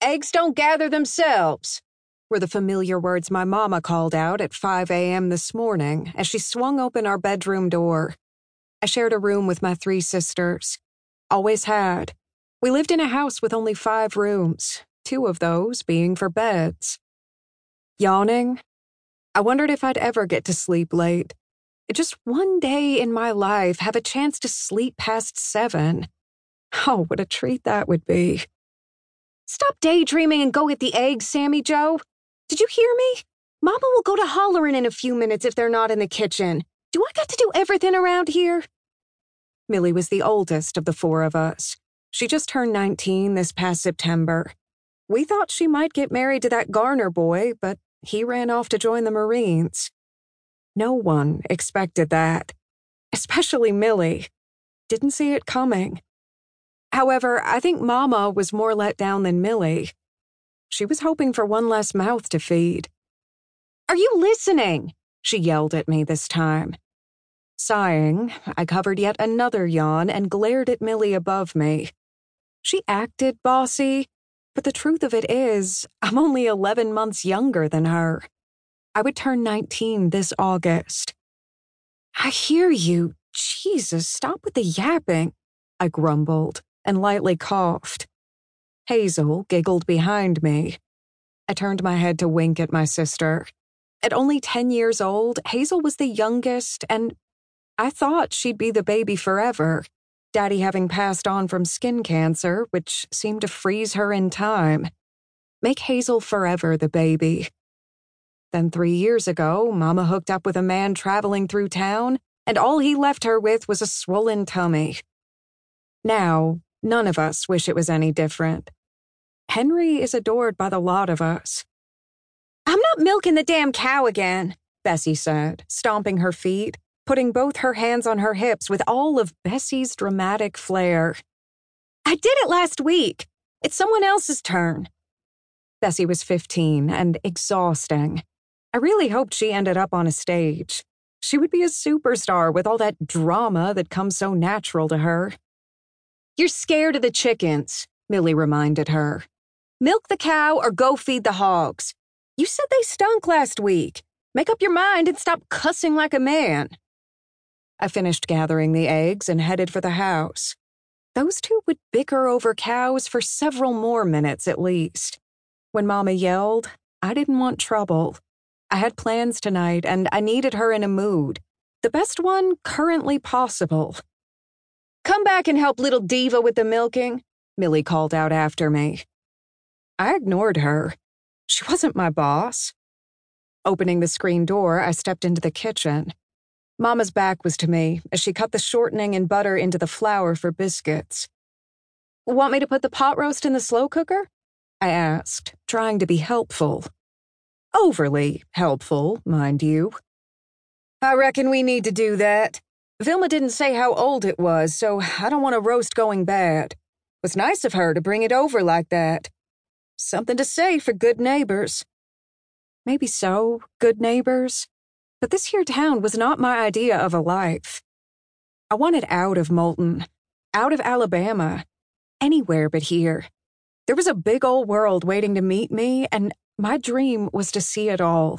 Eggs don't gather themselves, were the familiar words my mama called out at 5 a.m. this morning as she swung open our bedroom door. I shared a room with my 3 sisters. Always had. We lived in a house with only 5 rooms, 2 of those being for beds. Yawning, I wondered if I'd ever get to sleep late. Just one day in my life have a chance to sleep past 7. Oh, what a treat that would be. Stop daydreaming and go get the eggs, Sammy Joe. Did you hear me? Mama will go to hollering in a few minutes if they're not in the kitchen. Do I got to do everything around here? Millie was the oldest of the 4 of us. She just turned 19 this past September. We thought she might get married to that Garner boy, but he ran off to join the Marines. No one expected that, especially Millie. Didn't see it coming. However, I think Mama was more let down than Millie. She was hoping for one less mouth to feed. "Are you listening?" she yelled at me this time. Sighing, I covered yet another yawn and glared at Millie above me. She acted bossy, but the truth of it is, I'm only 11 months younger than her. I would turn 19 this August. "I hear you. Jesus, stop with the yapping," I grumbled and lightly coughed. Hazel giggled behind me. I turned my head to wink at my sister. At only 10 years old, Hazel was the youngest, and I thought she'd be the baby forever, Daddy having passed on from skin cancer, which seemed to freeze her in time. Make Hazel forever the baby. Then 3 years ago, Mama hooked up with a man traveling through town, and all he left her with was a swollen tummy. Now, none of us wish it was any different. Henry is adored by the lot of us. "I'm not milking the damn cow again," Bessie said, stomping her feet, putting both her hands on her hips with all of Bessie's dramatic flair. "I did it last week. It's someone else's turn." Bessie was 15 and exhausting. I really hoped she ended up on a stage. She would be a superstar with all that drama that comes so natural to her. "You're scared of the chickens," Millie reminded her. "Milk the cow or go feed the hogs. You said they stunk last week. Make up your mind and stop cussing like a man." I finished gathering the eggs and headed for the house. Those 2 would bicker over cows for several more minutes at least. When Mama yelled, I didn't want trouble. I had plans tonight and I needed her in a mood. The best one currently possible. "Come back and help little diva with the milking," Millie called out after me. I ignored her. She wasn't my boss. Opening the screen door, I stepped into the kitchen. Mama's back was to me as she cut the shortening and butter into the flour for biscuits. "Want me to put the pot roast in the slow cooker?" I asked, trying to be helpful. Overly helpful, mind you. "I reckon we need to do that. Vilma didn't say how old it was, so I don't want a roast going bad. It was nice of her to bring it over like that. Something to say for good neighbors." Maybe so, good neighbors. But this here town was not my idea of a life. I wanted out of Moulton, out of Alabama, anywhere but here. There was a big old world waiting to meet me, and my dream was to see it all.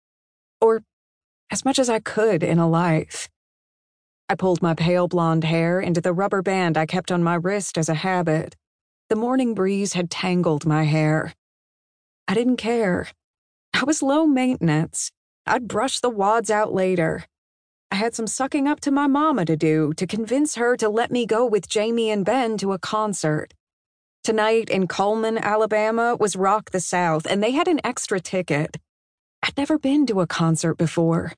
Or as much as I could in a life. I pulled my pale blonde hair into the rubber band I kept on my wrist as a habit. The morning breeze had tangled my hair. I didn't care. I was low maintenance. I'd brush the wads out later. I had some sucking up to my mama to do to convince her to let me go with Jamie and Ben to a concert. Tonight in Coleman, Alabama was Rock the South, and they had an extra ticket. I'd never been to a concert before.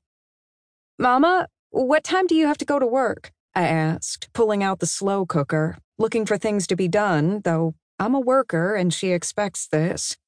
"Mama, what time do you have to go to work?" I asked, pulling out the slow cooker, looking for things to be done, though I'm a worker and she expects this.